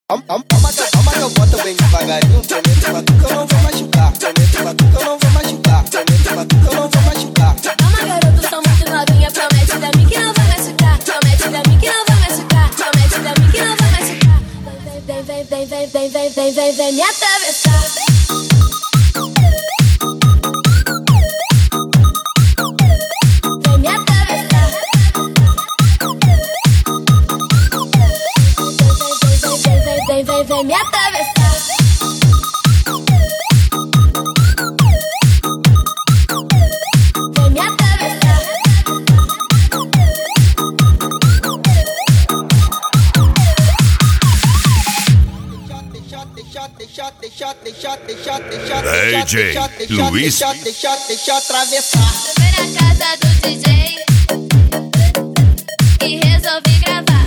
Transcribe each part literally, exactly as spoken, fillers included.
Calma que eu boto bem devagarinho. Prometo pra tu que eu não vou machucar. Prometo pra tu que eu não vou machucar. Prometo pra tu que eu não vou machucar. Calma, garoto, sou muito novinha. Promete pra mim que não vai machucar. Promete pra mim que não vai machucar. Promete pra mim que não vai machucar. Vem, vem, vem, vem, vem, vem, vem, vem, vem me atravessar. Vem me atravessar. Vem, vem, vem, vem me atravessar. Vem me atravessar. D J Luiz. Deixa, deixa, deixa atravessar. Fui na casa do D J e resolvi gravar.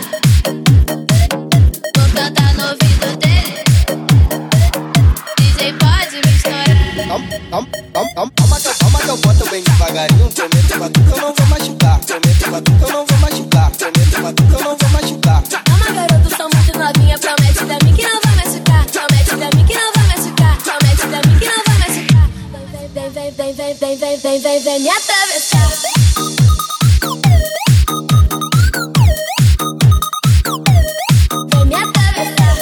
Vou cantar no ouvido dele. D J pode me estourar. Calma, calma, calma, calma que eu boto bem devagarinho. Prometo pra tu que eu não vou machucar. Prometo pra tu que eu não vou machucar. Prometo pra tu que eu não vou machucar. Calma, garoto, sou muito novinha. Promete pra mim que não vai machucar. Promete pra mim que não vai machucar. Promete pra mim que não vai machucar. Vem, vem, vem, vem, vem, vem, vem, vem, vem me atravessar. Vem me atravessar.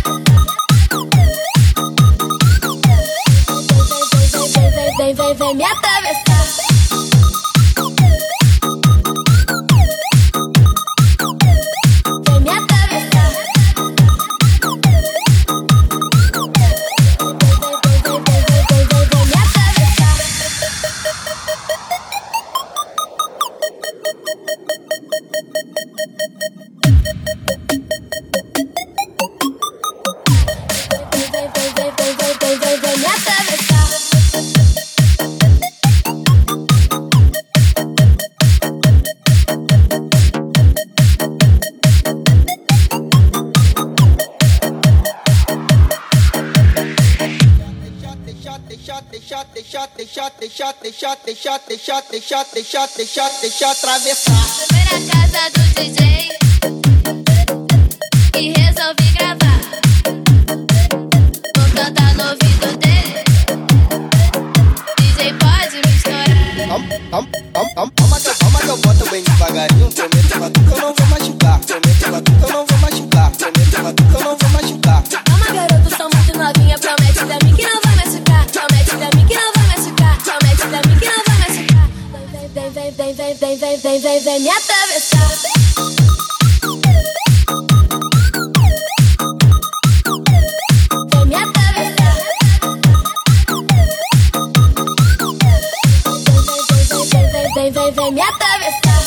Vem, vem, vem, vem me atravessar. Vem me atravessar. Deixa, deixa, deixa, deixa, deixa, deixa, deixa, deixa, deixa, deixa, deixa atravessar. Fui na casa do D J e resolvi gravar. Vou cantar no ouvido dele. D J pode me estourar. Calma, calma, calma, calma, calma que eu boto bem devagarinho. Prometo pra tu que eu não vou machucar. Prometo pra tu que eu não vou machucar. Prometo pra tu que eu não vou machucar. Calma, garoto, sou muito novinha. Promete pra mim que não vai machucar. Promete pra mim que não vai machucar. Promete pra mim que não vai machucar. Vem, vem, vem, vem, vem, vem, vem, vem, vem me atravessar. Vem me atravessar. Vem, vem, vem, vem me atravessar.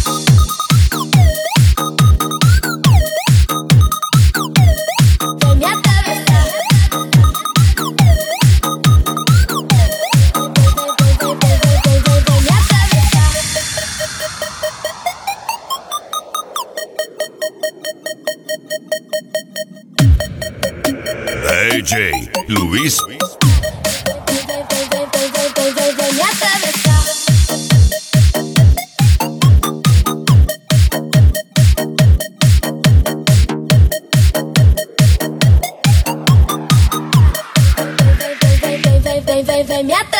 Vem me atravessar. D J Luiz. Vem, vem, vem, vem, vem, vem, vem, vem me atravessar. Vem, vem, vem, vem, vem, vem me atravessar.